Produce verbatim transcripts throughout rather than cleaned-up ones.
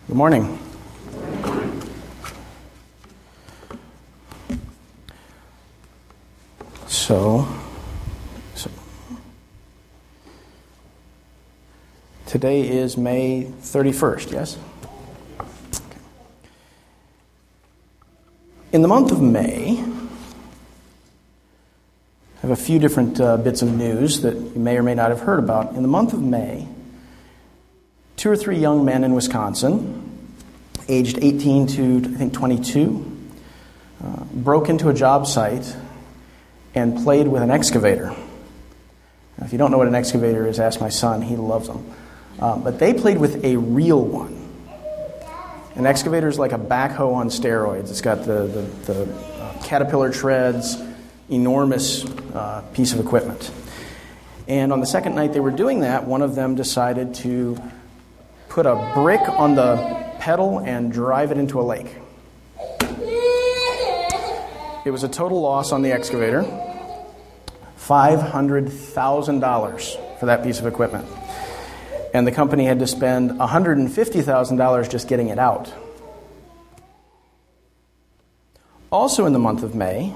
Good morning. So, so, today is May thirty-first, yes? Okay. In the month of May, I have a few different uh, bits of news that you may or may not have heard about. In the month of May, two or three young men in Wisconsin, aged eighteen to, I think, twenty-two, uh, broke into a job site and played with an excavator. Now, if you don't know what an excavator is, ask my son. He loves them. Uh, but they played with a real one. An excavator is like a backhoe on steroids. It's got the, the, the uh, caterpillar treads, enormous uh, piece of equipment. And on the second night they were doing that, one of them decided to put a brick on the pedal and drive it into a lake. It was a total loss on the excavator. five hundred thousand dollars for that piece of equipment. And the company had to spend one hundred fifty thousand dollars just getting it out. Also in the month of May,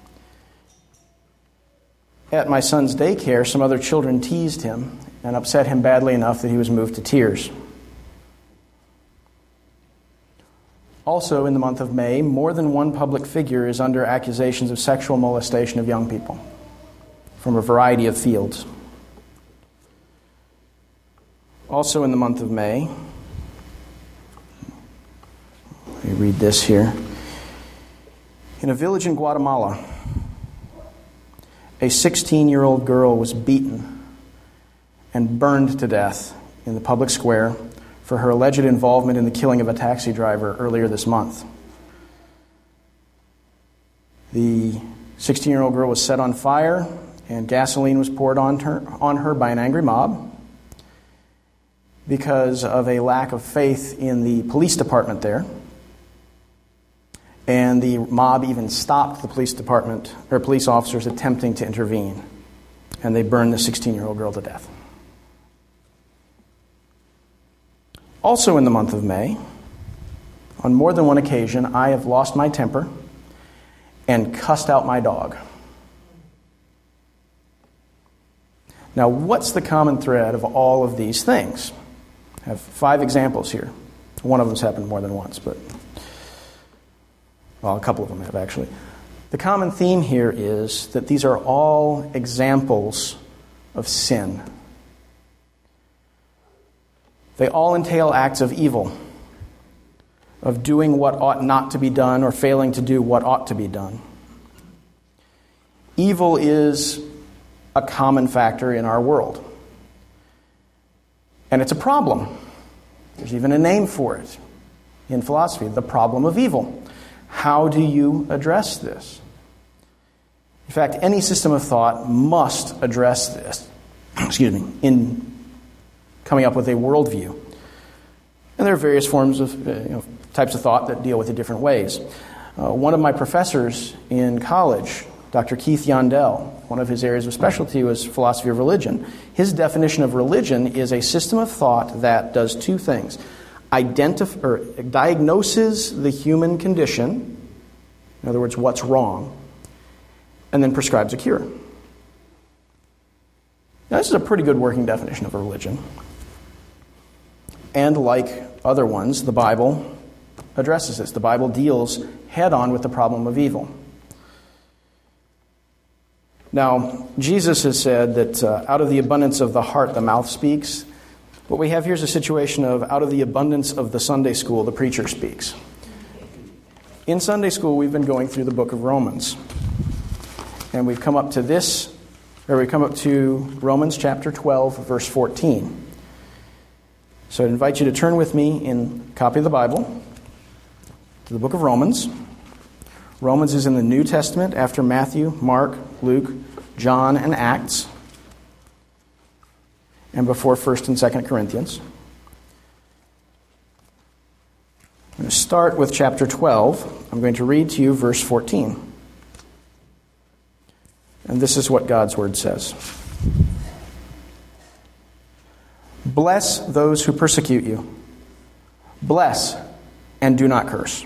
at my son's daycare, some other children teased him and upset him badly enough that he was moved to tears. Also in the month of May, more than one public figure is under accusations of sexual molestation of young people from a variety of fields. Also in the month of May, let me read this here. In a village in Guatemala, a sixteen-year-old girl was beaten and burned to death in the public square for her alleged involvement in the killing of a taxi driver earlier this month. The sixteen-year-old girl was set on fire, and gasoline was poured on her, on her by an angry mob because of a lack of faith in the police department there. And the mob even stopped the police department, or police officers attempting to intervene, and they burned the sixteen-year-old girl to death. Also in the month of May, on more than one occasion, I have lost my temper and cussed out my dog. Now, what's the common thread of all of these things? I have five examples here. One of them's happened more than once, but, well, a couple of them have actually. The common theme here is that these are all examples of sin. They all entail acts of evil, of doing what ought not to be done or failing to do what ought to be done. Evil is a common factor in our world. And it's a problem. There's even a name for it in philosophy, the problem of evil. How do you address this? In fact, any system of thought must address this, excuse me, in coming up with a worldview. And there are various forms of, uh, you know, types of thought that deal with it different ways. Uh, one of my professors in college, Doctor Keith Yondell, one of his areas of specialty was philosophy of religion. His definition of religion is a system of thought that does two things. Identif- or diagnoses the human condition, in other words, what's wrong, and then prescribes a cure. Now, this is a pretty good working definition of a religion. And like other ones, the Bible addresses this. The Bible deals head-on with the problem of evil. Now, Jesus has said that uh, out of the abundance of the heart, the mouth speaks. What we have here is a situation of out of the abundance of the Sunday school, the preacher speaks. In Sunday school, we've been going through the book of Romans. And we've come up to this, or we've come up to Romans chapter twelve, verse fourteen. So I invite you to turn with me in a copy of the Bible to the book of Romans. Romans is in the New Testament after Matthew, Mark, Luke, John, and Acts, and before First and Second Corinthians. I'm going to start with chapter twelve. I'm going to read to you verse fourteen. And this is what God's Word says. Bless those who persecute you. Bless and do not curse.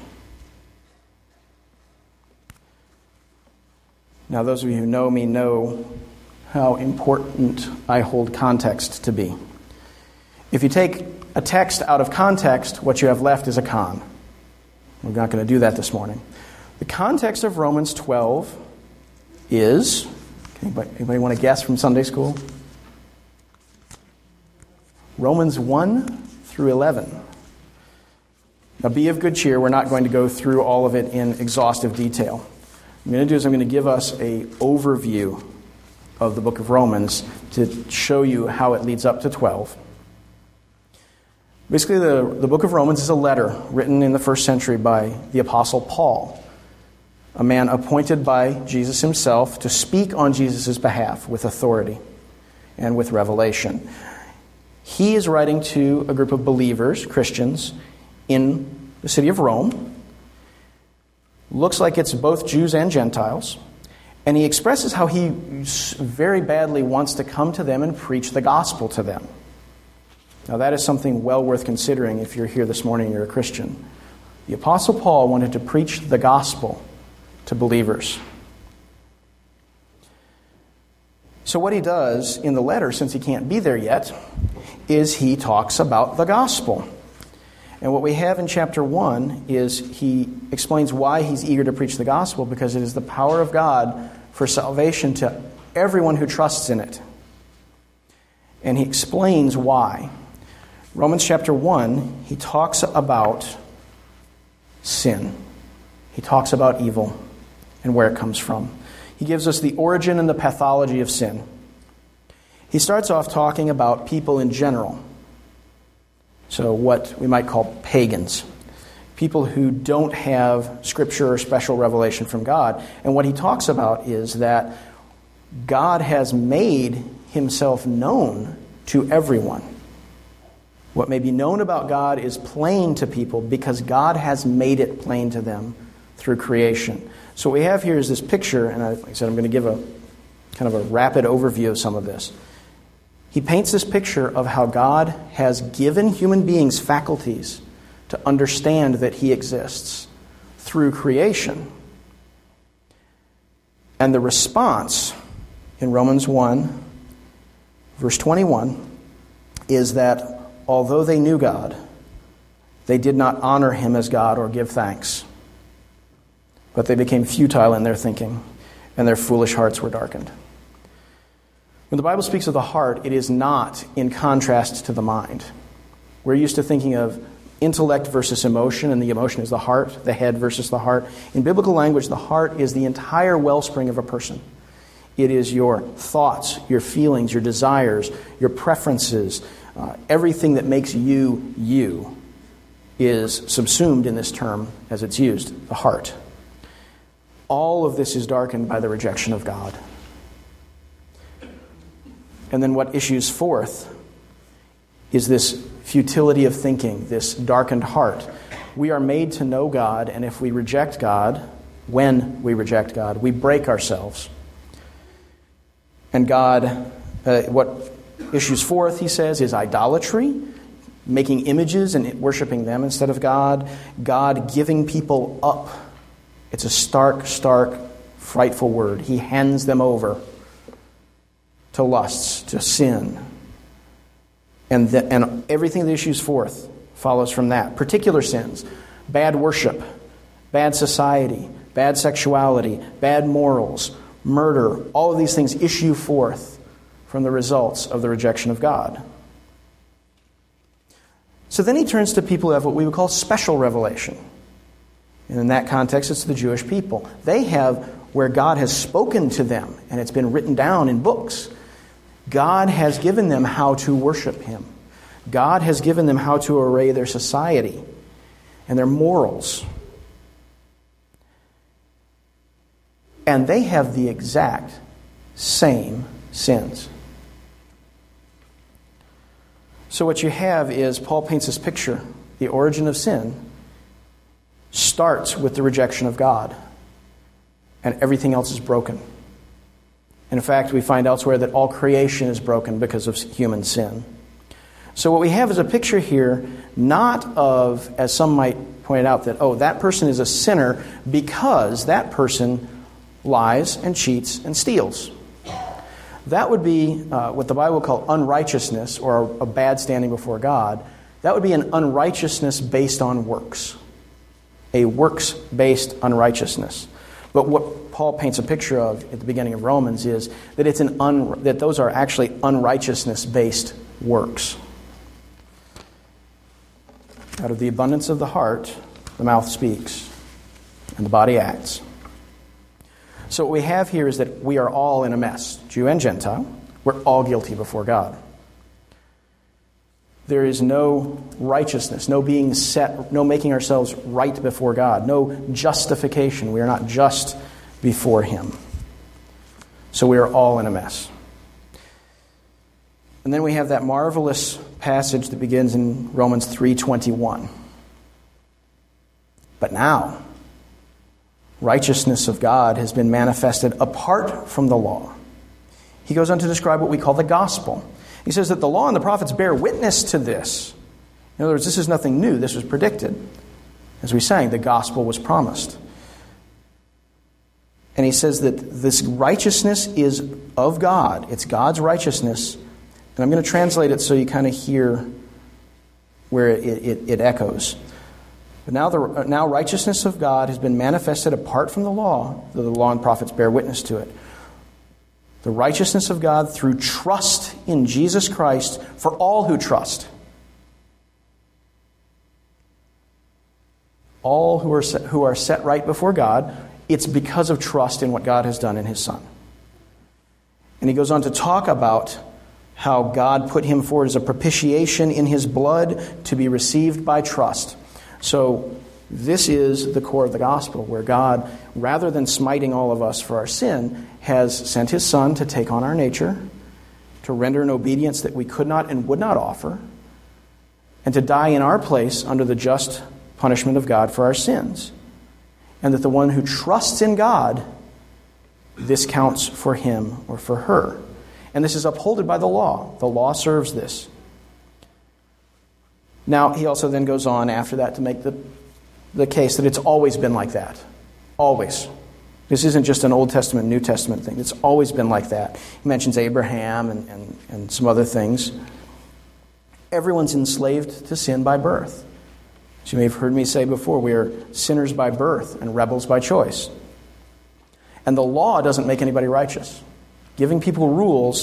Now, those of you who know me know how important I hold context to be. If you take a text out of context, what you have left is a con. We're not going to do that this morning. The context of Romans twelve is, anybody, anybody want to guess from Sunday school? Romans one through eleven. Now be of good cheer. We're not going to go through all of it in exhaustive detail. What I'm going to do is I'm going to give us an overview of the book of Romans to show you how it leads up to twelve. Basically, the, the book of Romans is a letter written in the first century by the Apostle Paul, a man appointed by Jesus himself to speak on Jesus' behalf with authority and with revelation. He is writing to a group of believers, Christians, in the city of Rome. Looks like it's both Jews and Gentiles. And he expresses how he very badly wants to come to them and preach the gospel to them. Now that is something well worth considering if you're here this morning and you're a Christian. The Apostle Paul wanted to preach the gospel to believers. So what he does in the letter, since he can't be there yet, is he talks about the gospel. And what we have in chapter one is he explains why he's eager to preach the gospel, because it is the power of God for salvation to everyone who trusts in it. And he explains why. Romans chapter one, he talks about sin. He talks about evil and where it comes from. He gives us the origin and the pathology of sin. He starts off talking about people in general. So what we might call pagans. People who don't have scripture or special revelation from God. And what he talks about is that God has made himself known to everyone. What may be known about God is plain to people because God has made it plain to them through creation. So what we have here is this picture, and I, like I said, I'm going to give a kind of a rapid overview of some of this. He paints this picture of how God has given human beings faculties to understand that he exists through creation. And the response in Romans one, verse twenty-one, is that although they knew God, they did not honor him as God or give thanks. But they became futile in their thinking, and their foolish hearts were darkened. When the Bible speaks of the heart, it is not in contrast to the mind. We're used to thinking of intellect versus emotion, and the emotion is the heart, the head versus the heart. In biblical language, the heart is the entire wellspring of a person. It is your thoughts, your feelings, your desires, your preferences, uh, everything that makes you, you, is subsumed in this term as it's used, the heart. All of this is darkened by the rejection of God. And then what issues forth is this futility of thinking, this darkened heart. We are made to know God, and if we reject God, when we reject God, we break ourselves. And God, uh, what issues forth, he says, is idolatry, making images and worshiping them instead of God. God giving people up. It's a stark, stark, frightful word. He hands them over to lusts, to sin. And, the, and everything that issues forth follows from that. Particular sins, bad worship, bad society, bad sexuality, bad morals, murder, all of these things issue forth from the results of the rejection of God. So then he turns to people who have what we would call special revelation. And in that context, it's the Jewish people. They have where God has spoken to them, and it's been written down in books. God has given them how to worship him. God has given them how to array their society and their morals. And they have the exact same sins. So what you have is, Paul paints this picture. The origin of sin starts with the rejection of God. And everything else is broken. In fact, we find elsewhere that all creation is broken because of human sin. So what we have is a picture here, not of, as some might point out, that, oh, that person is a sinner because that person lies and cheats and steals. That would be uh, what the Bible would call unrighteousness, or a, a bad standing before God. That would be an unrighteousness based on works. A works-based unrighteousness. But what Paul paints a picture of at the beginning of Romans is that it's an un, that those are actually unrighteousness-based works. Out of the abundance of the heart, the mouth speaks, and the body acts. So what we have here is that we are all in a mess, Jew and Gentile. We're all guilty before God. There is no righteousness, no being set, no making ourselves right before God, no justification. We are not just before Him. So we are all in a mess. And then we have that marvelous passage that begins in Romans three twenty-one. But now, righteousness of God has been manifested apart from the law. He goes on to describe what we call the gospel. He says that the law and the prophets bear witness to this. In other words, this is nothing new. This was predicted. As we sang, the gospel was promised. And he says that this righteousness is of God. It's God's righteousness. And I'm going to translate it so you kind of hear where it, it, it echoes. But now the now righteousness of God has been manifested apart from the law, though the law and prophets bear witness to it. The righteousness of God through trust in Jesus Christ for all who trust. All who are set, who are set right before God, it's because of trust in what God has done in His Son. And he goes on to talk about how God put Him forward as a propitiation in His blood to be received by trust. So this is the core of the gospel, where God, rather than smiting all of us for our sin, has sent His Son to take on our nature, to render an obedience that we could not and would not offer, and to die in our place under the just punishment of God for our sins. And that the one who trusts in God, this counts for him or for her. And this is upholded by the law. The law serves this. Now, he also then goes on after that to make the, the case that it's always been like that. Always. This isn't just an Old Testament, New Testament thing. It's always been like that. He mentions Abraham and, and, and some other things. Everyone's enslaved to sin by birth. As you may have heard me say before, we are sinners by birth and rebels by choice. And the law doesn't make anybody righteous. Giving people rules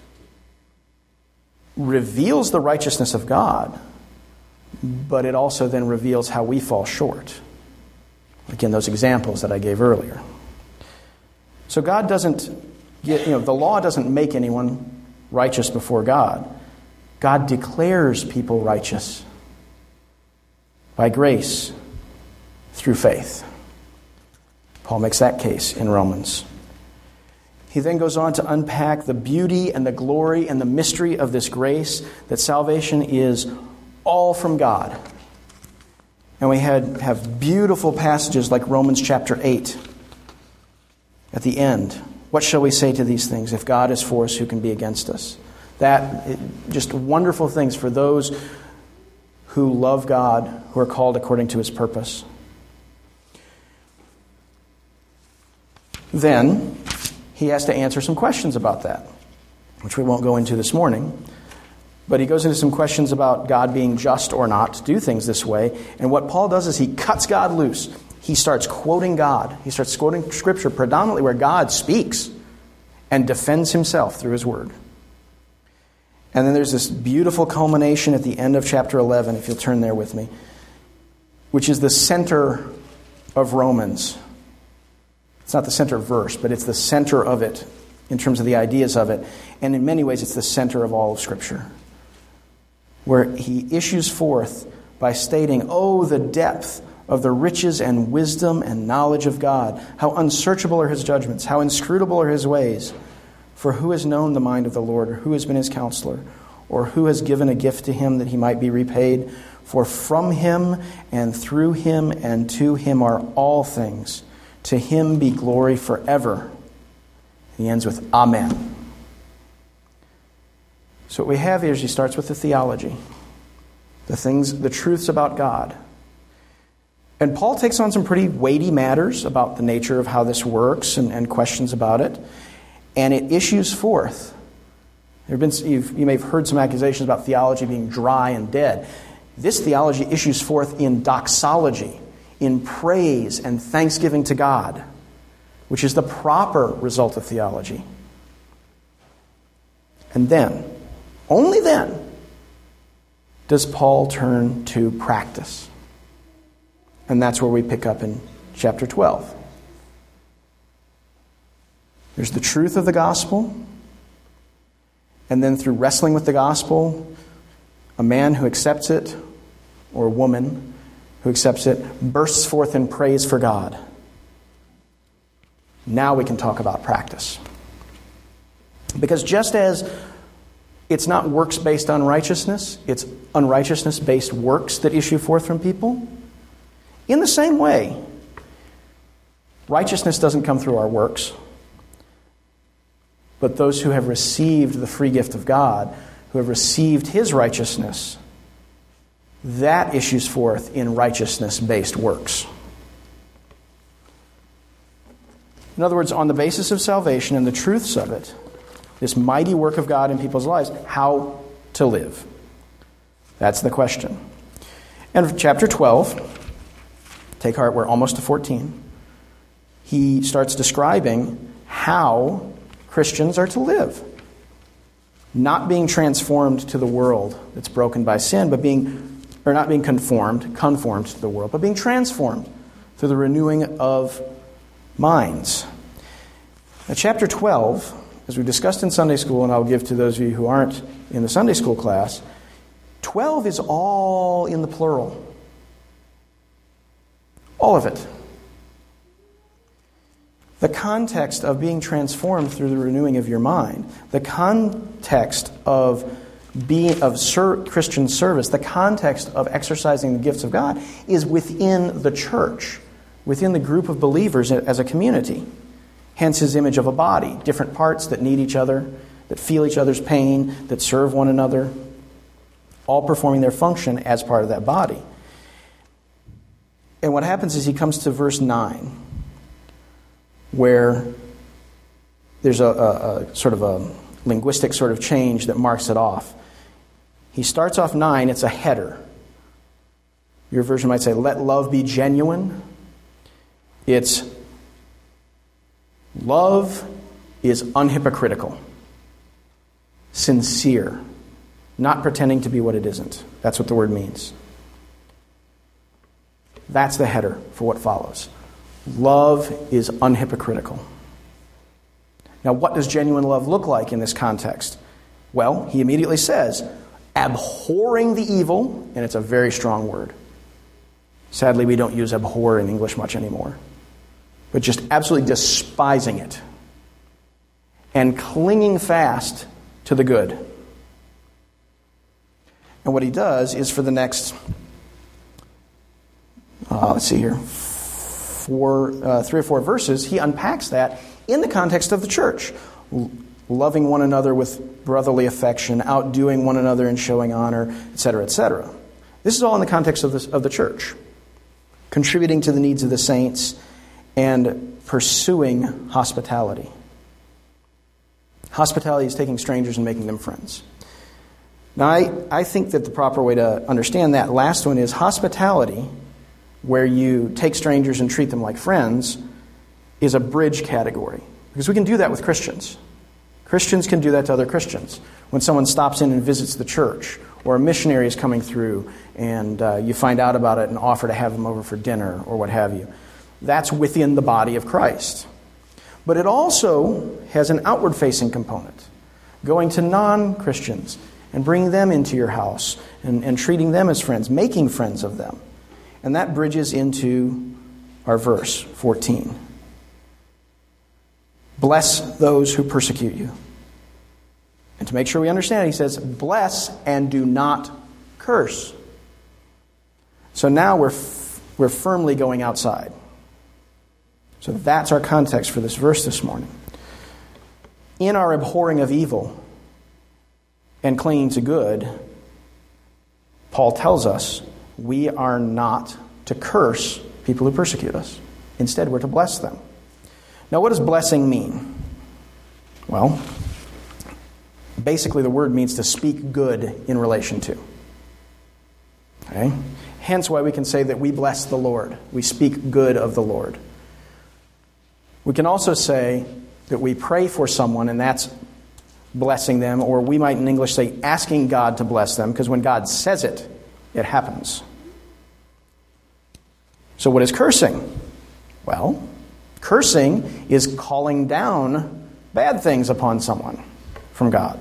reveals the righteousness of God, but it also then reveals how we fall short. Again, those examples that I gave earlier. So God doesn't get, you know, the law doesn't make anyone righteous before God. God declares people righteous by grace through faith. Paul makes that case in Romans. He then goes on to unpack the beauty and the glory and the mystery of this grace, that salvation is all from God. And we had have beautiful passages like Romans chapter eight at the end. What shall we say to these things? If God is for us, who can be against us? That, just wonderful things for those who love God, who are called according to His purpose. Then he has to answer some questions about that, which we won't go into this morning. But he goes into some questions about God being just or not to do things this way. And what Paul does is he cuts God loose. He starts quoting God. He starts quoting Scripture predominantly where God speaks and defends Himself through His Word. And then there's this beautiful culmination at the end of chapter eleven, if you'll turn there with me, which is the center of Romans. It's not the center verse, but it's the center of it in terms of the ideas of it. And in many ways, it's the center of all of Scripture, where he issues forth by stating, "Oh, the depth of the riches and wisdom and knowledge of God. How unsearchable are His judgments, how inscrutable are His ways. For who has known the mind of the Lord, or who has been His counselor, or who has given a gift to Him that He might be repaid? For from Him and through Him and to Him are all things. To Him be glory forever." He ends with Amen. So what we have here is he starts with the theology, the things, the truths about God. And Paul takes on some pretty weighty matters about the nature of how this works and, and questions about it. And it issues forth. There have been, you've, you may have heard some accusations about theology being dry and dead. This theology issues forth in doxology, in praise and thanksgiving to God, which is the proper result of theology. And then, only then, does Paul turn to practice. And that's where we pick up in chapter twelve. There's the truth of the gospel, and then through wrestling with the gospel, a man who accepts it, or a woman who accepts it, bursts forth in praise for God. Now we can talk about practice. Because just as it's not works-based unrighteousness, it's unrighteousness-based works that issue forth from people, in the same way, righteousness doesn't come through our works, but those who have received the free gift of God, who have received His righteousness, that issues forth in righteousness-based works. In other words, on the basis of salvation and the truths of it, this mighty work of God in people's lives, how to live. That's the question. And chapter twelve, take heart, we're almost to fourteen. He starts describing how Christians are to live. Not being transformed to the world that's broken by sin, but being, or not being conformed, conformed to the world, but being transformed through the renewing of minds. Now, chapter twelve, as we discussed in Sunday school, and I'll give to those of you who aren't in the Sunday school class, twelve is all in the plural. All of it. The context of being transformed through the renewing of your mind, the context of being of ser- Christian service, the context of exercising the gifts of God is within the church, within the group of believers as a community. Hence his image of a body, different parts that need each other, that feel each other's pain, that serve one another, all performing their function as part of that body. And what happens is he comes to verse nine, where there's a, a, a sort of a linguistic sort of change that marks it off. He starts off nine, it's a header. Your version might say, let love be genuine. It's love is unhypocritical, sincere, not pretending to be what it isn't. That's what the word means. That's the header for what follows. Love is unhypocritical. Now, what does genuine love look like in this context? Well, he immediately says, abhorring the evil, and it's a very strong word. Sadly, we don't use abhor in English much anymore. But just absolutely despising it and clinging fast to the good. And what he does is for the next, uh, let's see here, four, uh, three or four verses, he unpacks that in the context of the church. Loving one another with brotherly affection, outdoing one another in showing honor, et cetera, et cetera. This is all in the context of, this, of the church. Contributing to the needs of the saints and pursuing hospitality. Hospitality is taking strangers and making them friends. Now, I, I think that the proper way to understand that last one is hospitality, where you take strangers and treat them like friends, is a bridge category. Because we can do that with Christians. Christians can do that to other Christians. When someone stops in and visits the church, or a missionary is coming through, and uh, you find out about it and offer to have them over for dinner, or what have you. That's within the body of Christ. But it also has an outward-facing component. Going to non-Christians and bringing them into your house and, and treating them as friends, making friends of them. And that bridges into our verse, fourteen. Bless those who persecute you. And to make sure we understand it, he says, bless and do not curse. So now we're, f- we're firmly going outside. So that's our context for this verse this morning. In our abhorring of evil and clinging to good, Paul tells us we are not to curse people who persecute us. Instead, we're to bless them. Now, what does blessing mean? Well, basically the word means to speak good in relation to. Okay? Hence why we can say that we bless the Lord. We speak good of the Lord. We can also say that we pray for someone, and that's blessing them, or we might in English say asking God to bless them, because when God says it, it happens. So what is cursing? Well, cursing is calling down bad things upon someone from God.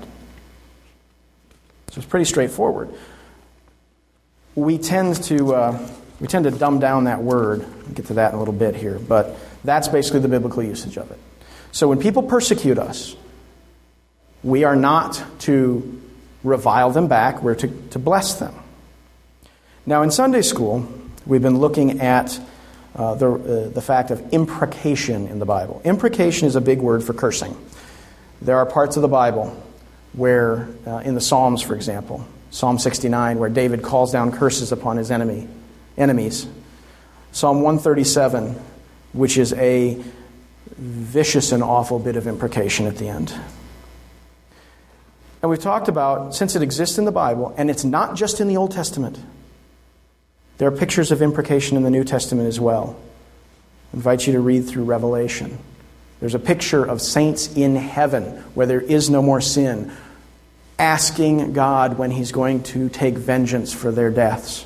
So it's pretty straightforward. We tend to uh, we tend to dumb down that word. I'll get to that in a little bit here, but that's basically the biblical usage of it. So when people persecute us, we are not to revile them back. We're to, to bless them. Now, in Sunday school, we've been looking at uh, the uh, the fact of imprecation in the Bible. Imprecation is a big word for cursing. There are parts of the Bible where, uh, in the Psalms, for example, Psalm sixty-nine, where David calls down curses upon his enemy enemies. Psalm one thirty-seven, which is a vicious and awful bit of imprecation at the end. And we've talked about, since it exists in the Bible, and it's not just in the Old Testament, there are pictures of imprecation in the New Testament as well. I invite you to read through Revelation. There's a picture of saints in heaven where there is no more sin, asking God when He's going to take vengeance for their deaths.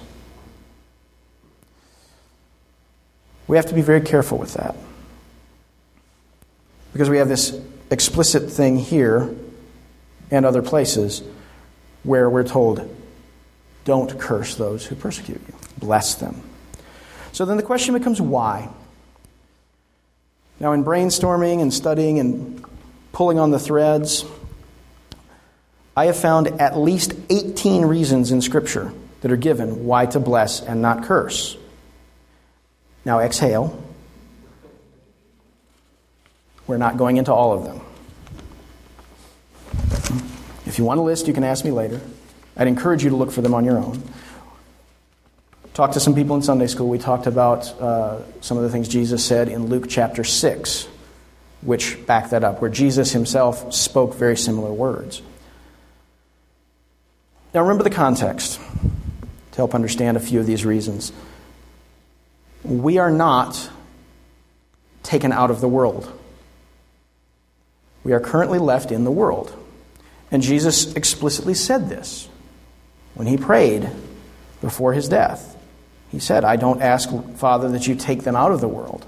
We have to be very careful with that, because we have this explicit thing here and other places where we're told, don't curse those who persecute you. Bless them. So then the question becomes, why? Now, in brainstorming and studying and pulling on the threads, I have found at least eighteen reasons in Scripture that are given why to bless and not curse. Now, exhale. We're not going into all of them. If you want a list, you can ask me later. I'd encourage you to look for them on your own. Talked to some people in Sunday school. We talked about uh, some of the things Jesus said in Luke chapter six, which back that up, where Jesus himself spoke very similar words. Now remember the context to help understand a few of these reasons. We are not taken out of the world. We are currently left in the world. And Jesus explicitly said this when he prayed before his death. He said, I don't ask, Father, that you take them out of the world.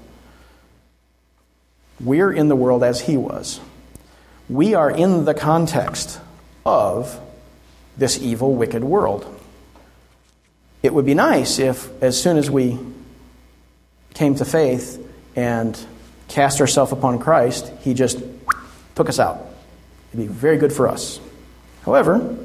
We're in the world as he was. We are in the context of this evil, wicked world. It would be nice if, as soon as we came to faith and cast ourselves upon Christ, he just took us out. It'd be very good for us. However,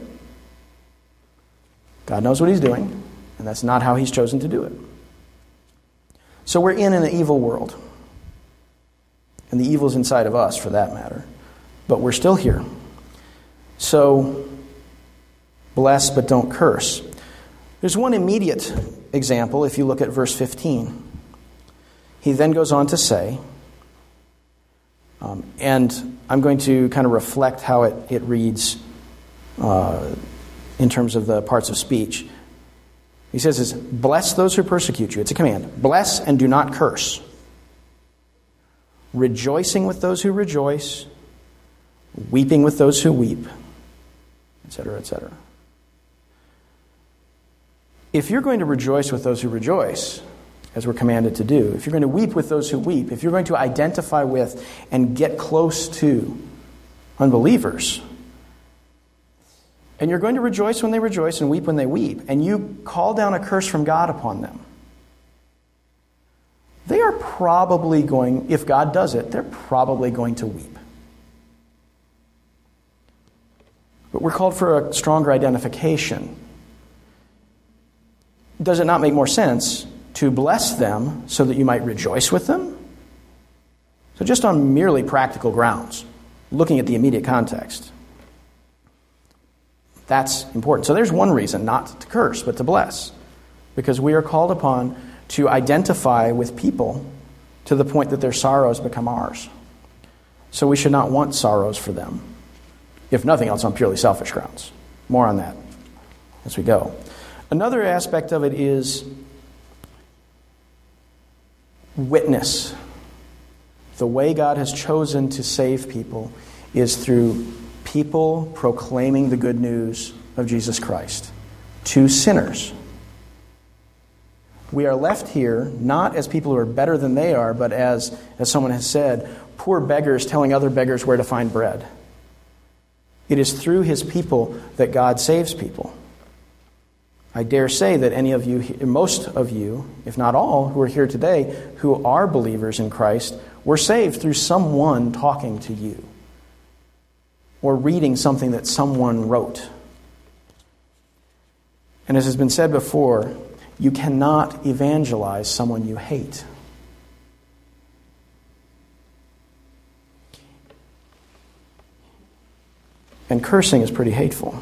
God knows what he's doing, and that's not how he's chosen to do it. So we're in an evil world. And the evil's inside of us, for that matter. But we're still here. So, bless but don't curse. There's one immediate example if you look at verse fifteen. He then goes on to say, um, and I'm going to kind of reflect how it, it reads uh, in terms of the parts of speech. He says, is, bless those who persecute you. It's a command. Bless and do not curse. Rejoicing with those who rejoice, weeping with those who weep, et cetera, et cetera. If you're going to rejoice with those who rejoice, as we're commanded to do, if you're going to weep with those who weep, if you're going to identify with and get close to unbelievers, and you're going to rejoice when they rejoice and weep when they weep, and you call down a curse from God upon them, they are probably going, if God does it, they're probably going to weep. But we're called for a stronger identification. Does it not make more sense to bless them so that you might rejoice with them? So just on merely practical grounds, looking at the immediate context, That's important. So there's one reason not to curse, but to bless. Because we are called upon to identify with people to the point that their sorrows become ours. So we should not want sorrows for them, if nothing else on purely selfish grounds. More on that as we go. Another aspect of it is witness. The way God has chosen to save people is through people proclaiming the good news of Jesus Christ to sinners. We are left here not as people who are better than they are, but as, as someone has said, poor beggars telling other beggars where to find bread. It is through his people that God saves people. I dare say that any of you, most of you, if not all, who are here today, who are believers in Christ, were saved through someone talking to you or reading something that someone wrote. And as has been said before, you cannot evangelize someone you hate. And cursing is pretty hateful.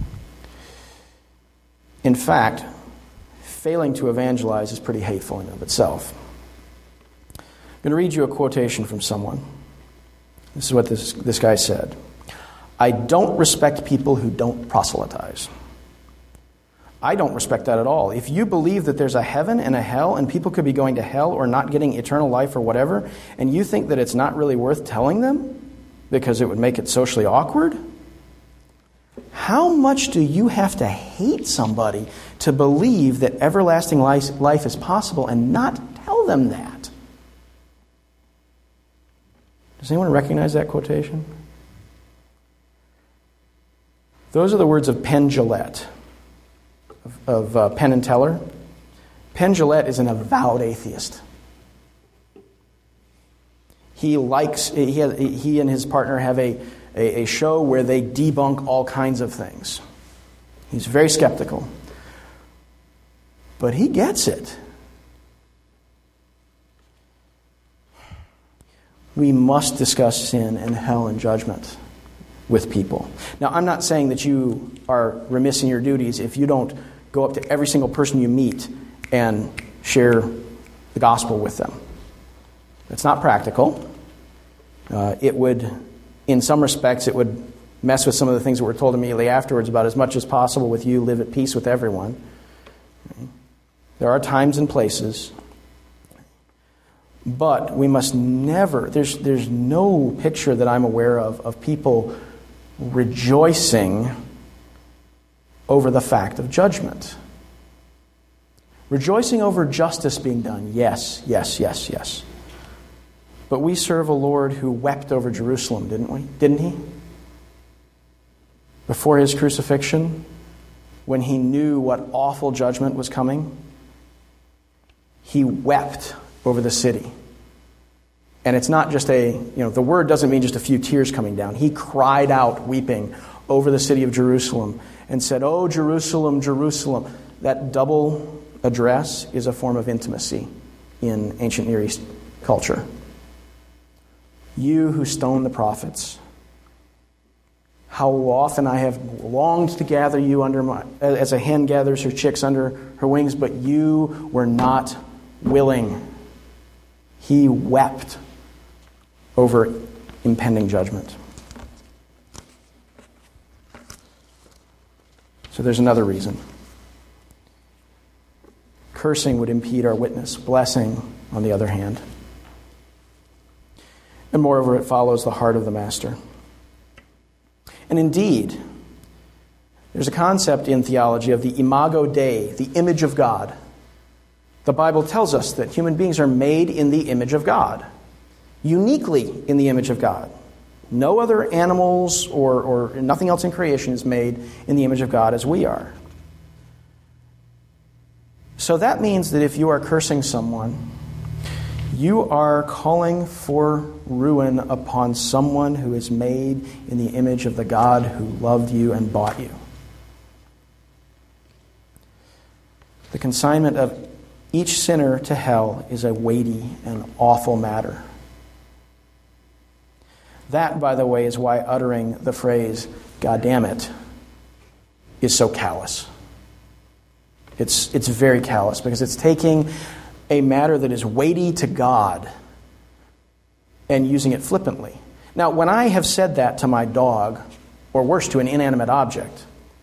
In fact, failing to evangelize is pretty hateful in and of itself. I'm going to read you a quotation from someone. This is what this, this guy said. I don't respect people who don't proselytize. I don't respect that at all. If you believe that there's a heaven and a hell and people could be going to hell or not getting eternal life or whatever, and you think that it's not really worth telling them because it would make it socially awkward, how much do you have to hate somebody to believe that everlasting life, life is possible and not tell them that? Does anyone recognize that quotation? Those are the words of Penn Jillette, of, of uh, Penn and Teller. Penn Jillette is an avowed atheist. He likes, he, has, he and his partner have a, a, a show where they debunk all kinds of things. He's very skeptical. But he gets it. We must discuss sin and hell and judgment with people. Now, I'm not saying that you are remiss in your duties if you don't go up to every single person you meet and share the gospel with them. It's not practical. Uh, it would, in some respects, it would mess with some of the things that were told immediately afterwards about as much as possible with you, live at peace with everyone. There are times and places, but we must never, there's, there's no picture that I'm aware of of people rejoicing over the fact of judgment. Rejoicing over justice being done, yes, yes, yes, yes. But we serve a Lord who wept over Jerusalem, didn't we? Didn't he? Before his crucifixion, when he knew what awful judgment was coming, he wept over the city. And it's not just a, you know, the word doesn't mean just a few tears coming down. He cried out weeping over the city of Jerusalem and said, "Oh, Jerusalem, Jerusalem." That double address is a form of intimacy in ancient Near East culture. You who stone the prophets, how often I have longed to gather you under my, as a hen gathers her chicks under her wings, but you were not willing. He wept over impending judgment. So there's another reason. Cursing would impede our witness. Blessing, on the other hand. And moreover, it follows the heart of the master. And indeed, there's a concept in theology of the imago Dei, the image of God. The Bible tells us that human beings are made in the image of God, uniquely in the image of God. No other animals or, or nothing else in creation is made in the image of God as we are. So that means that if you are cursing someone, you are calling for ruin upon someone who is made in the image of the God who loved you and bought you. The consignment of each sinner to hell is a weighty and awful matter. That, by the way, is why uttering the phrase, "God damn it," is so callous. It's, it's very callous because it's taking a matter that is weighty to God and using it flippantly. Now, when I have said that to my dog, or worse, to an inanimate object,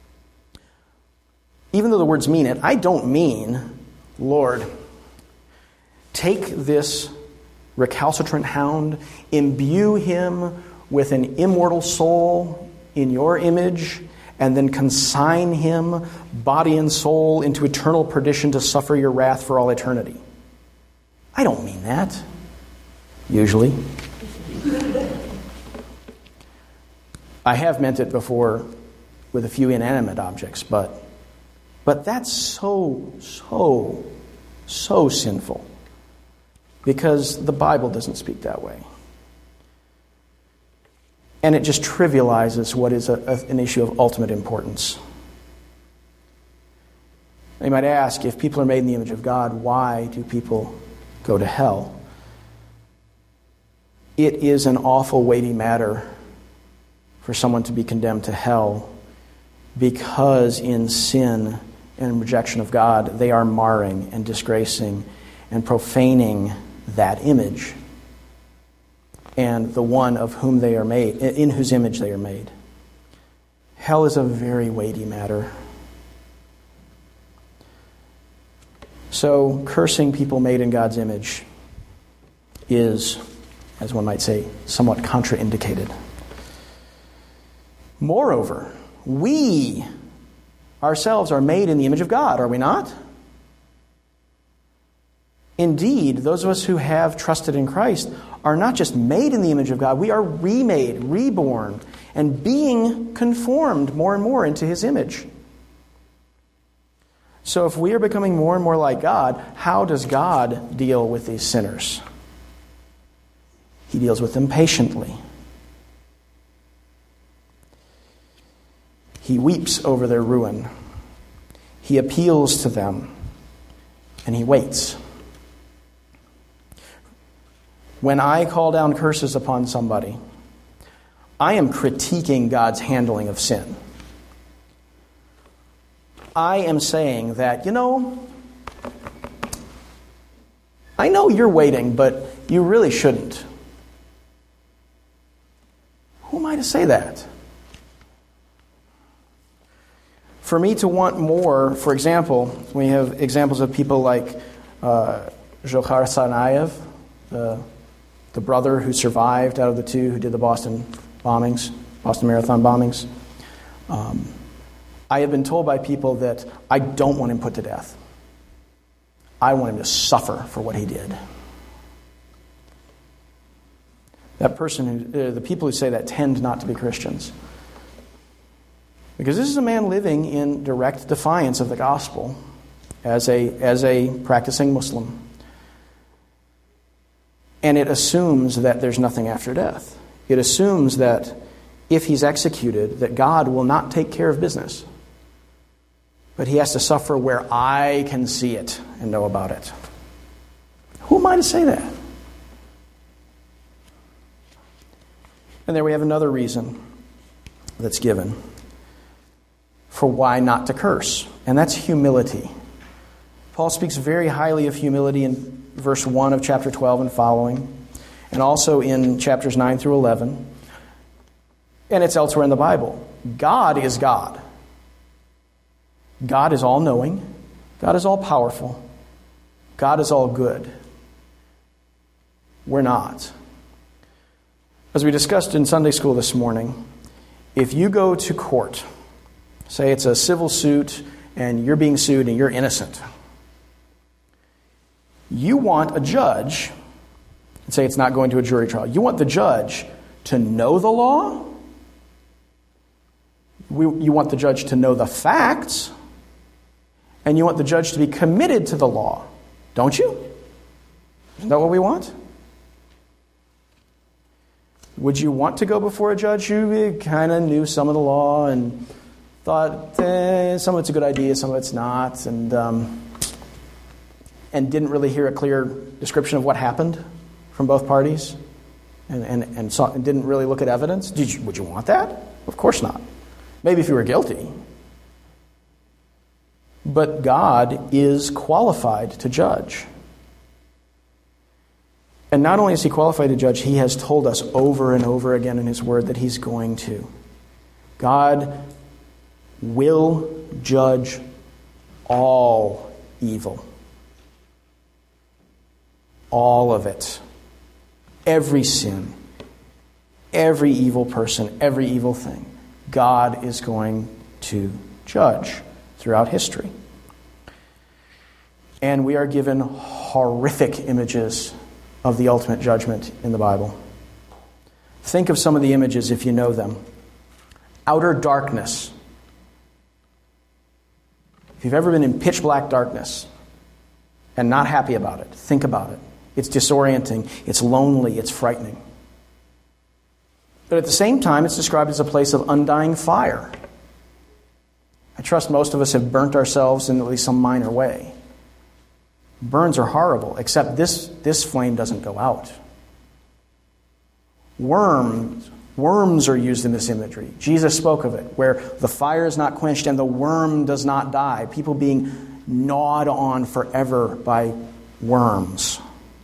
even though the words mean it, I don't mean, Lord, take this recalcitrant hound, imbue him with an immortal soul in your image, and then consign him, body and soul, into eternal perdition to suffer your wrath for all eternity. I don't mean that, usually. I have meant it before with a few inanimate objects, but but that's so, so, so sinful because the Bible doesn't speak that way. And it just trivializes what is a, a, an issue of ultimate importance. You might ask, if people are made in the image of God, why do people go to hell? It is an awful weighty matter for someone to be condemned to hell because in sin and rejection of God, they are marring and disgracing and profaning that image and the one of whom they are made, in whose image they are made. Hell is a very weighty matter. So, cursing people made in God's image is, as one might say, somewhat contraindicated. Moreover, we ourselves are made in the image of God, are we not? Indeed, those of us who have trusted in Christ are not just made in the image of God, we are remade, reborn, and being conformed more and more into His image. So if we are becoming more and more like God, how does God deal with these sinners? He deals with them patiently. He weeps over their ruin. He appeals to them, and He waits. When I call down curses upon somebody, I am critiquing God's handling of sin. I am saying that, you know, I know you're waiting, but you really shouldn't. Who am I to say that? For me to want more, for example, we have examples of people like uh, Dzhokhar Tsarnaev, the, the brother who survived out of the two who did the Boston bombings, Boston Marathon bombings. Um, I have been told by people that I don't want him put to death. I want him to suffer for what he did. That person, who, uh, the people who say that tend not to be Christians. Because this is a man living in direct defiance of the gospel as a, as a practicing Muslim. And it assumes that there's nothing after death. It assumes that if he's executed, that God will not take care of business. But he has to suffer where I can see it and know about it. Who am I to say that? And there we have another reason that's given for why not to curse, and that's humility. Paul speaks very highly of humility in verse one of chapter twelve and following, and also in chapters nine through eleven, and it's elsewhere in the Bible. God is God. God is all-knowing. God is all-powerful. God is all-good. We're not. As we discussed in Sunday school this morning, if you go to court, say it's a civil suit and you're being sued and you're innocent, you want a judge, say it's not going to a jury trial, you want the judge to know the law, you want the judge to know the facts, and you want the judge to be committed to the law, don't you? Isn't that what we want? Would you want to go before a judge who kind of knew some of the law and thought eh, some of it's a good idea, some of it's not, and um, and didn't really hear a clear description of what happened from both parties, and and and, saw, and didn't really look at evidence? Did you? Would you want that? Of course not. Maybe if you were guilty, But God is qualified to judge. And not only is he qualified to judge, he has told us over and over again in his word that he's going to. God will judge all evil. All of it. Every sin. Every evil person. Every evil thing. God is going to judge throughout history. And we are given horrific images of the ultimate judgment in the Bible. Think of some of the images if you know them. Outer darkness. If you've ever been in pitch black darkness and not happy about it, think about it. It's disorienting, it's lonely, it's frightening. But at the same time, it's described as a place of undying fire. I trust most of us have burnt ourselves in at least some minor way. Burns are horrible, except this, this flame doesn't go out. Worms, worms are used in this imagery. Jesus spoke of it, where the fire is not quenched and the worm does not die. People being gnawed on forever by worms.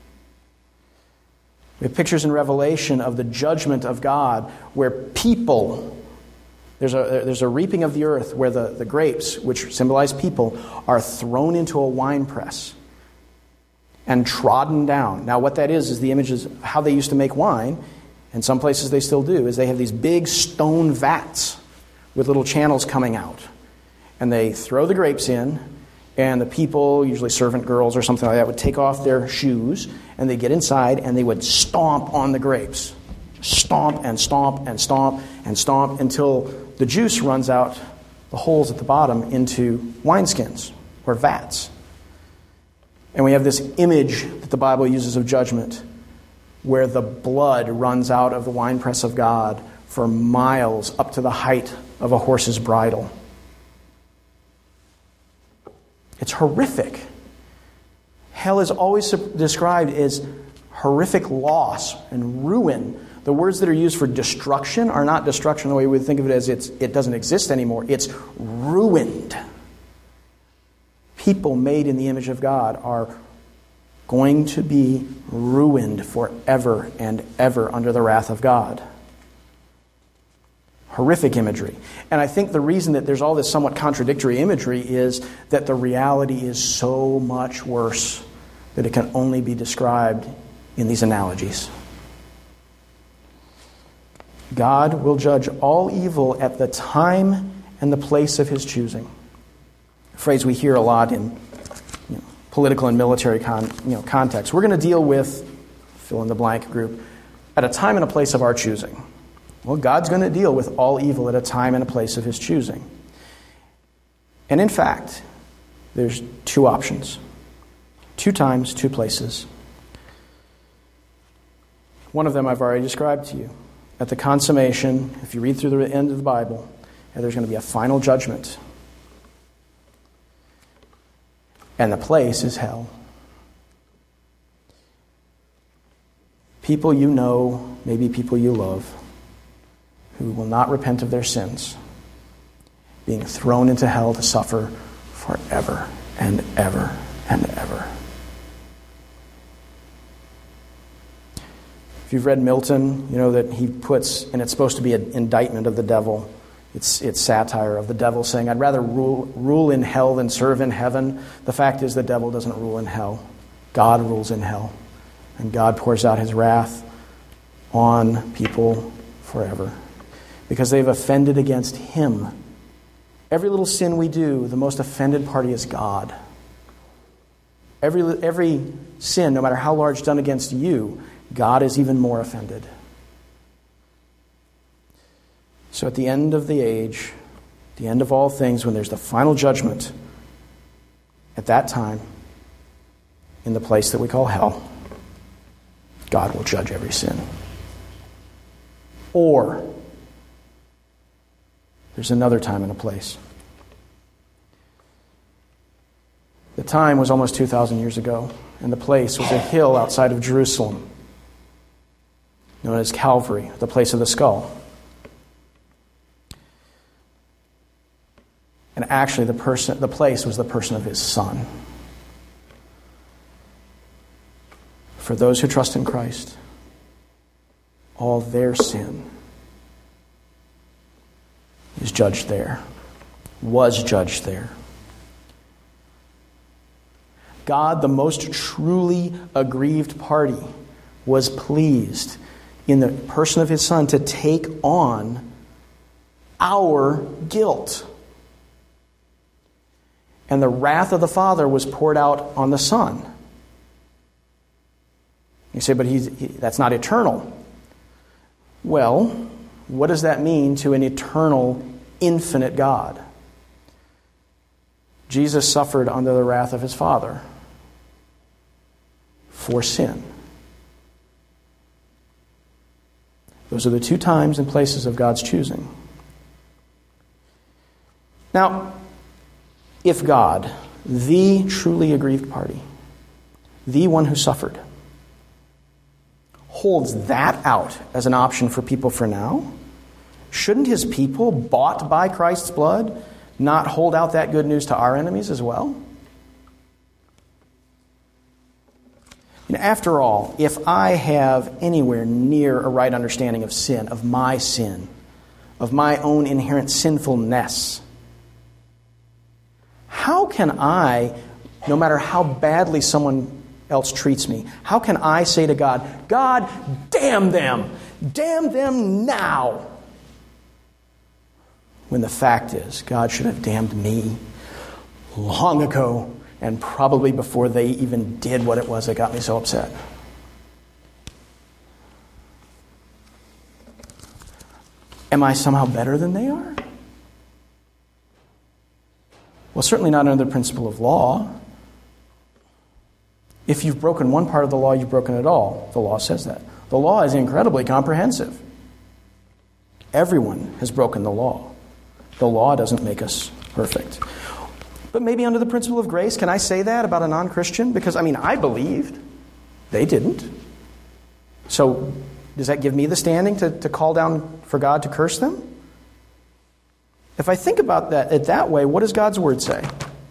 We have pictures in Revelation of the judgment of God, where people, there's a, there's a reaping of the earth where the, the grapes, which symbolize people, are thrown into a winepress and trodden down. Now what that is, is the image is how they used to make wine, and some places they still do, is they have these big stone vats with little channels coming out. And they throw the grapes in, and the people, usually servant girls or something like that, would take off their shoes, and they'd get inside, and they would stomp on the grapes. Stomp and stomp and stomp and stomp until the juice runs out the holes at the bottom into wineskins or vats. And we have this image that the Bible uses of judgment, where the blood runs out of the winepress of God for miles up to the height of a horse's bridle. It's horrific. Hell is always described as horrific loss and ruin. The words that are used for destruction are not destruction the way we would think of it as it's, it doesn't exist anymore. It's ruined. People made in the image of God are going to be ruined forever and ever under the wrath of God. Horrific imagery. And I think the reason that there's all this somewhat contradictory imagery is that the reality is so much worse that it can only be described in these analogies. God will judge all evil at the time and the place of his choosing. A phrase we hear a lot in you know, political and military con, you know, context. We're going to deal with, fill in the blank group, at a time and a place of our choosing. Well, God's going to deal with all evil at a time and a place of his choosing. And in fact, there's two options. Two times, two places. One of them I've already described to you. At the consummation, if you read through the end of the Bible, there's going to be a final judgment. And the place is hell. People you know, maybe people you love, who will not repent of their sins, being thrown into hell to suffer forever and ever and ever. If you've read Milton, you know that he puts, and it's supposed to be an indictment of the devil. It's it's satire of the devil saying, I'd rather rule, rule in hell than serve in heaven. The fact is the devil doesn't rule in hell. God rules in hell. And God pours out his wrath on people forever, because they've offended against him. Every little sin we do, the most offended party is God. Every, every sin, no matter how large, done against you, God is even more offended. So at the end of the age, the end of all things, when there's the final judgment, at that time, in the place that we call hell, God will judge every sin. Or there's another time and a place. The time was almost two thousand years ago, and the place was a hill outside of Jerusalem, known as Calvary, the place of the skull. And actually, the person, the place was the person of his Son. For those who trust in Christ, all their sin is judged there, was judged there. God, the most truly aggrieved party, was pleased in the person of his Son to take on our guilt. And the wrath of the Father was poured out on the Son. You say, but he's, he, that's not eternal. Well, what does that mean to an eternal, infinite God? Jesus suffered under the wrath of his Father for sin. Those are the two times and places of God's choosing. Now, if God, the truly aggrieved party, the one who suffered, holds that out as an option for people for now, shouldn't his people, bought by Christ's blood, not hold out that good news to our enemies as well? And after all, if I have anywhere near a right understanding of sin, of my sin, of my own inherent sinfulness, how can I, no matter how badly someone else treats me, how can I say to God, God, damn them, damn them now? When the fact is, God should have damned me long ago, and probably before they even did what it was that got me so upset. Am I somehow better than they are? Well, certainly not under the principle of law. If you've broken one part of the law, you've broken it all. The law says that. The law is incredibly comprehensive. Everyone has broken the law. The law doesn't make us perfect. But maybe under the principle of grace, can I say that about a non-Christian? Because, I mean, I believed. They didn't. So, does that give me the standing to, to call down for God to curse them? If I think about that it that way, what does God's Word say?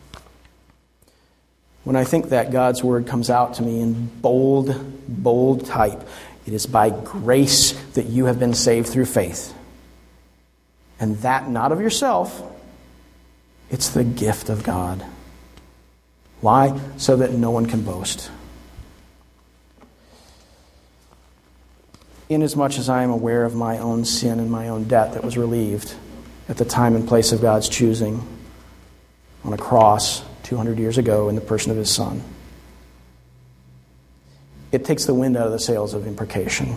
When I think that, God's Word comes out to me in bold, bold type. It is by grace that you have been saved through faith. And that not of yourself. It's the gift of God. Why? So that no one can boast. Inasmuch as I am aware of my own sin and my own debt that was relieved at the time and place of God's choosing on a cross two hundred years ago in the person of his Son, it takes the wind out of the sails of imprecation.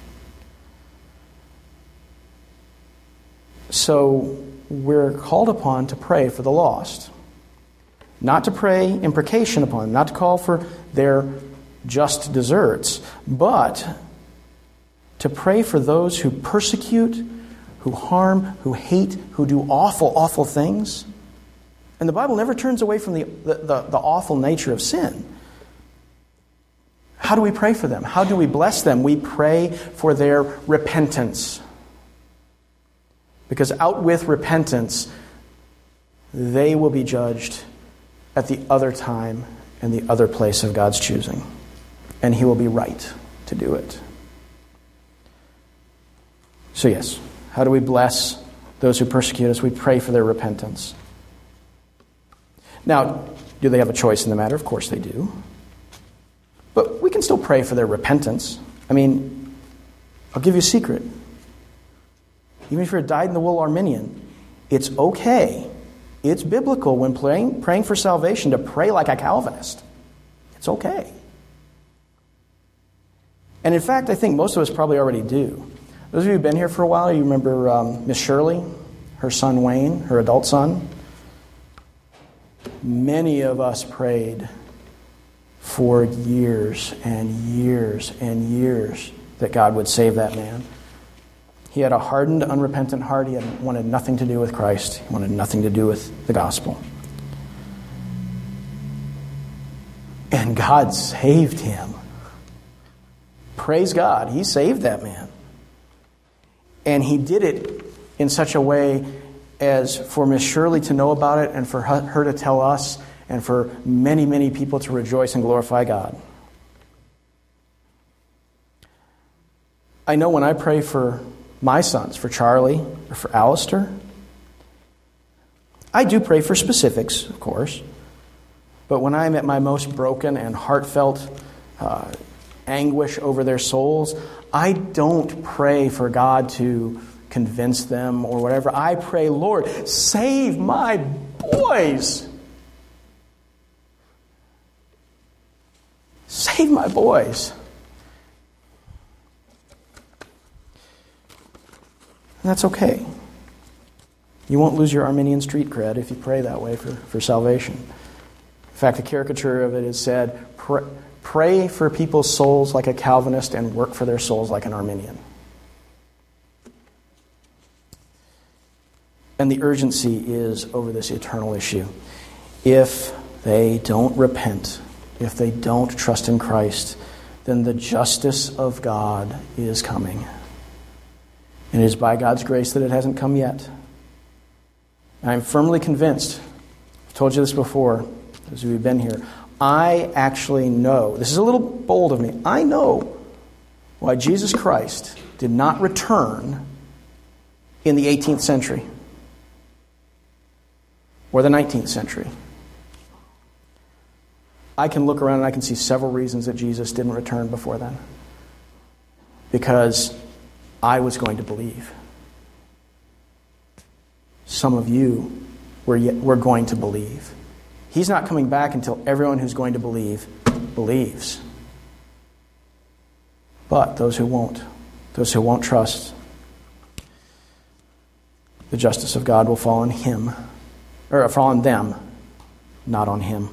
So we're called upon to pray for the lost. Not to pray imprecation upon them, not to call for their just deserts, but to pray for those who persecute, who harm, who hate, who do awful, awful things. And the Bible never turns away from the, the, the, the awful nature of sin. How do we pray for them? How do we bless them? We pray for their repentance. Because out with repentance, they will be judged at the other time and the other place of God's choosing. And he will be right to do it. So yes, how do we bless those who persecute us? We pray for their repentance. Now, do they have a choice in the matter? Of course they do. But we can still pray for their repentance. I mean, I'll give you a secret. Even if you're a dyed-in-the-wool Arminian, it's okay. It's biblical when praying, praying for salvation to pray like a Calvinist. It's okay. And in fact, I think most of us probably already do. Those of you who've been here for a while, you remember um, Miss Shirley, her son Wayne, her adult son. Many of us prayed for years and years and years that God would save that man. He had a hardened, unrepentant heart. He had, wanted nothing to do with Christ. He wanted nothing to do with the gospel. And God saved him. Praise God. He saved that man. And he did it in such a way as for Miss Shirley to know about it and for her to tell us and for many, many people to rejoice and glorify God. I know when I pray for my sons, for Charlie or for Alistair, I do pray for specifics, of course, but when I'm at my most broken and heartfelt uh, anguish over their souls, I don't pray for God to convince them or whatever. I pray, Lord, save my boys. Save my boys. And that's okay. You won't lose your Arminian street cred if you pray that way for, for salvation. In fact, a caricature of it is said, pray, pray for people's souls like a Calvinist and work for their souls like an Arminian. And the urgency is over this eternal issue. If they don't repent, if they don't trust in Christ, then the justice of God is coming. And it is by God's grace that it hasn't come yet. I'm firmly convinced, I've told you this before, as we've been here, I actually know, this is a little bold of me, I know why Jesus Christ did not return in the eighteenth century or the nineteenth century. I can look around and I can see several reasons that Jesus didn't return before then. Because I was going to believe. Some of you were, yet, were going to believe. He's not coming back until everyone who's going to believe believes. But those who won't, those who won't trust, the justice of God will fall on him, or fall on them, not on him.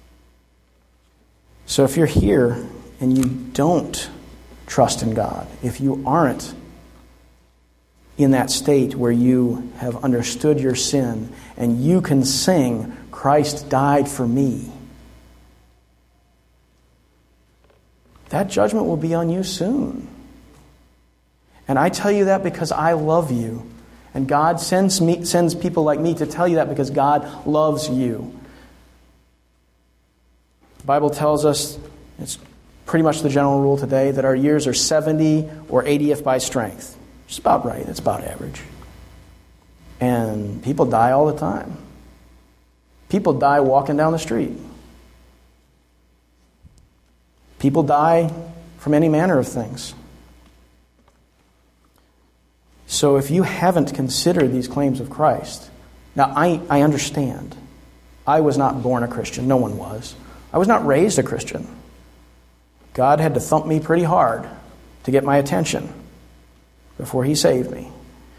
So if you're here and you don't trust in God, if you aren't in that state where you have understood your sin and you can sing, Christ died for me, that judgment will be on you soon. And I tell you that because I love you. And God sends me, sends people like me to tell you that because God loves you. The Bible tells us, it's pretty much the general rule today, that our years are seventy or eightieth by strength. It's about right. It's about average. And people die all the time. People die walking down the street. People die from any manner of things. So if you haven't considered these claims of Christ, now I, I understand. I was not born a Christian. No one was. I was not raised a Christian. God had to thump me pretty hard to get my attention before he saved me.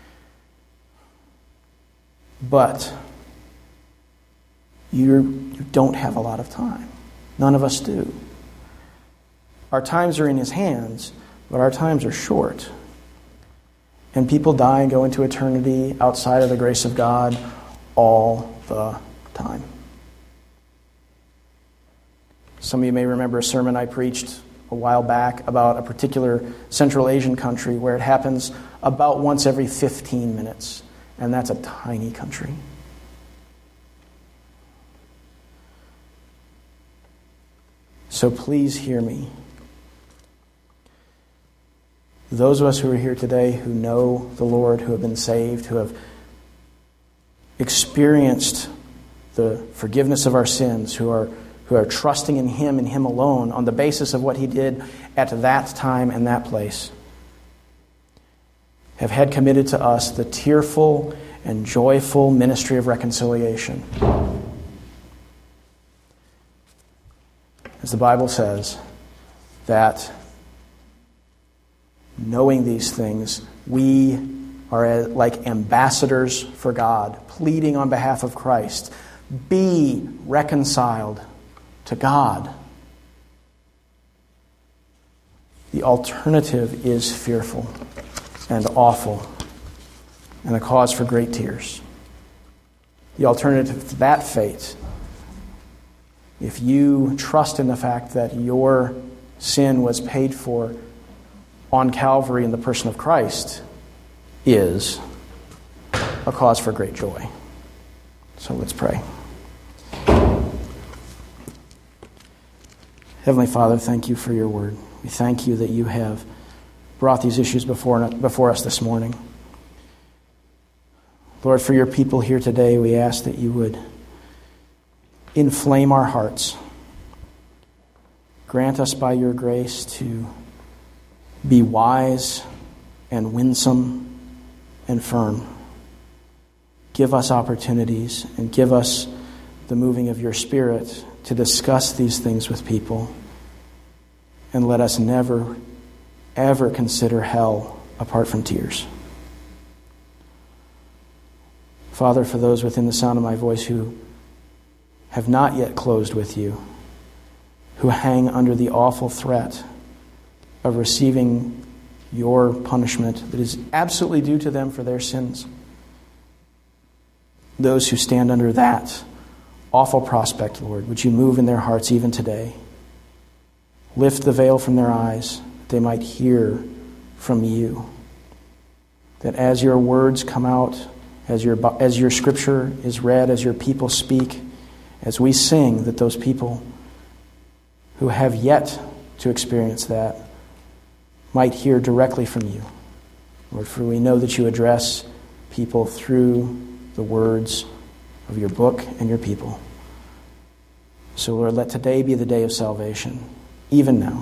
But you're, you don't have a lot of time. None of us do. Our times are in his hands, but our times are short. And people die and go into eternity outside of the grace of God all the time. Some of you may remember a sermon I preached a while back about a particular Central Asian country where it happens about once every fifteen minutes. And that's a tiny country. So please hear me. Those of us who are here today who know the Lord, who have been saved, who have experienced the forgiveness of our sins, who are who are trusting in him and him alone on the basis of what he did at that time and that place, have had committed to us the tearful and joyful ministry of reconciliation. As the Bible says, that knowing these things, we are like ambassadors for God, pleading on behalf of Christ. Be reconciled to God. The alternative is fearful and awful and a cause for great tears. The alternative to that fate, if you trust in the fact that your sin was paid for on Calvary in the person of Christ, is a cause for great joy. So let's pray. Heavenly Father, thank you for your word. We thank you that you have brought these issues before, before us this morning. Lord, for your people here today, we ask that you would inflame our hearts. Grant us by your grace to be wise and winsome and firm. Give us opportunities and give us the moving of your Spirit to discuss these things with people. And let us never, ever consider hell apart from tears. Father, for those within the sound of my voice who have not yet closed with you, who hang under the awful threat of receiving your punishment that is absolutely due to them for their sins, those who stand under that awful prospect, Lord, would you move in their hearts even today? Lift the veil from their eyes, that they might hear from you. That as your words come out, as your, as your scripture is read, as your people speak, as we sing, that those people who have yet to experience that might hear directly from you. Lord, for we know that you address people through the words of your book and your people. So, Lord, let today be the day of salvation, even now.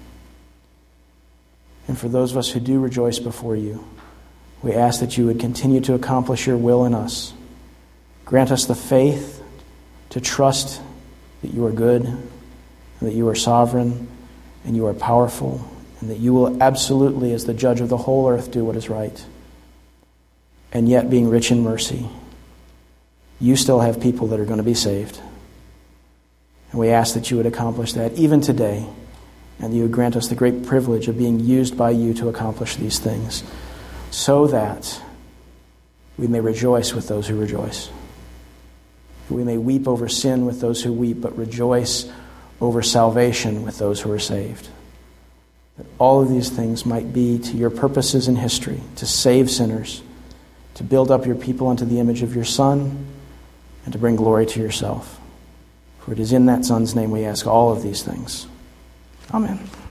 And for those of us who do rejoice before you, we ask that you would continue to accomplish your will in us. Grant us the faith to trust that you are good, and that you are sovereign, and you are powerful, and that you will absolutely, as the judge of the whole earth, do what is right. And yet, being rich in mercy, you still have people that are going to be saved. And we ask that you would accomplish that even today, and that you would grant us the great privilege of being used by you to accomplish these things, so that we may rejoice with those who rejoice. We may weep over sin with those who weep, but rejoice over salvation with those who are saved. That all of these things might be to your purposes in history, to save sinners, to build up your people into the image of your Son, and to bring glory to yourself. For it is in that Son's name we ask all of these things. Amen.